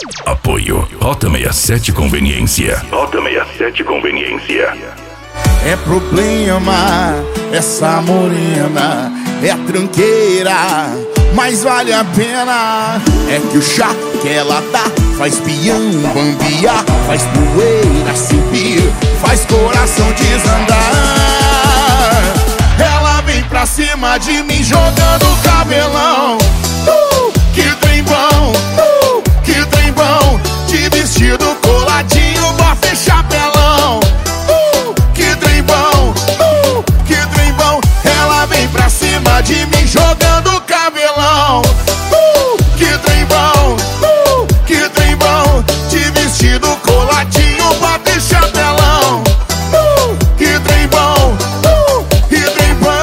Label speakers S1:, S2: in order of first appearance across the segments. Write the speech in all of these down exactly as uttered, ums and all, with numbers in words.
S1: Apoio Rota sessenta e sete Conveniência. Rota sessenta e sete Conveniência.
S2: É problema, essa morena é tranqueira, mas vale a pena. É que o chá que ela dá faz peão bambiar, faz poeira subir, faz coração desandar. Ela vem pra cima de mim jogando cabelão. Uh, que trem bom, uh, que trem bom. De vestido coladinho, bota e chapelão. Uh, que trem bom, uh, que trem bom. Ela vem pra cima de mim jogando cabelão. Uh, que trem bom, uh, que trem bom. De vestido coladinho, bota e chapelão. Uh, que trem bom, uh, que trem bom.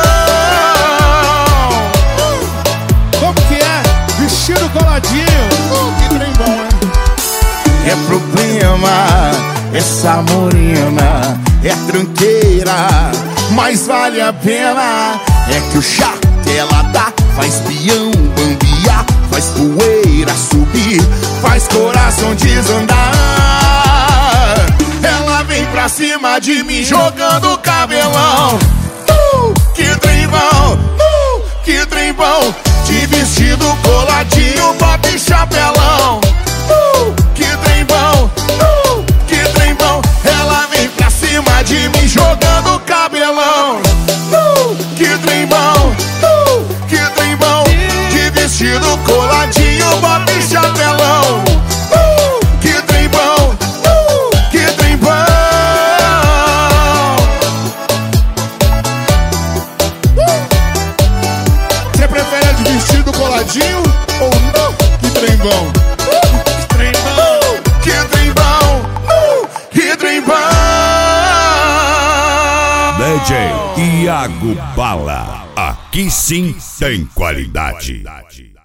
S3: Como que é? Vestido coladinho.
S2: Uh, que trem bom, hein? É problema, essa morena é tranqueira, mas vale a pena. É que o chá que ela dá faz peão bambiar, faz poeira subir, faz coração desandar. Ela vem pra cima de mim jogando cabelão. Uh, que trem bom, uh, que trem bom. De vestido coladinho, bota e chapelão. Uh, que trem bom, uh, que trem bom. Ela vem pra cima de mim jogando cabelão. Uh, que trem bom, uh, que trem bom. De vestido coladinho, bota e chapelão. Uh, que trem bom, uh, que trem bom. Você prefere de vestido coladinho ou não? Que trem bom.
S1: D J Iago Bala. Aqui sim tem qualidade.